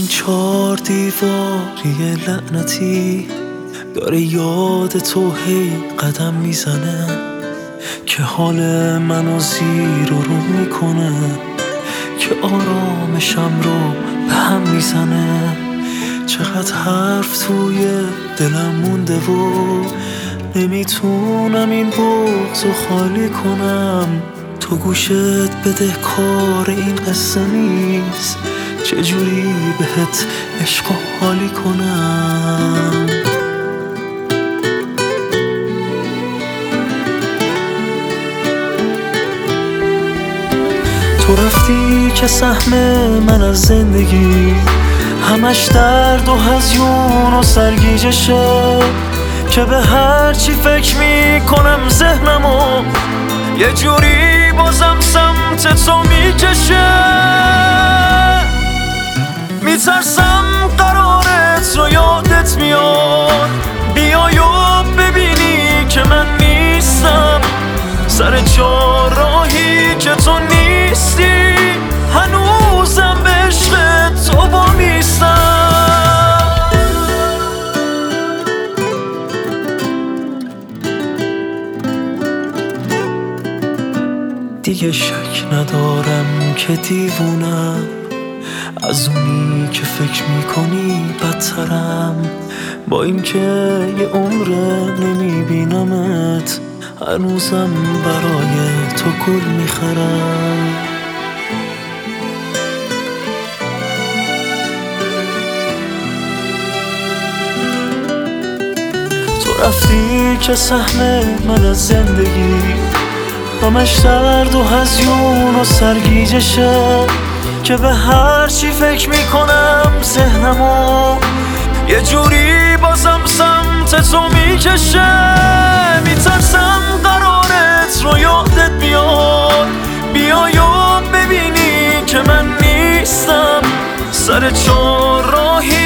این 4 دیواری لعنتی داره یاد تو هی قدم میزنه که حال منو زیر و رو میکنه، که آرامشم رو به هم میزنه. چقدر حرف توی دلم مونده و نمیتونم این بغضو خالی کنم. تو گوشت بده کار این قصه نیست، چجوری بهت عشق و حالی کنم. تو رفتی که سهم من از زندگی همش درد و هزیون و سرگیجشه، که به هر چی فکر میکنم ذهنمو یه جوری بازم سمت تو میکشه. میترسم قرارت رو یادت میاد بیای و ببینی که من نیستم، سر 4 راهی که تو نیستی هنوزم به عشق تو با میستم. دیگه شک ندارم که دیوونم، از اونی که فکر میکنی بدترم. با این که یه عمره نمیبینمت هنوزم برای تو گل میخرم. تو رفتی که سهم من از زندگی همش درد و هزیون و سرگیجشه، که به هر چی فکر میکنم ذهنمو یه جوری بازم سمت تو میکشه. میترسم قرارت رو یادت بیاد بیای و ببینی که من نیستم، سر 4 راهی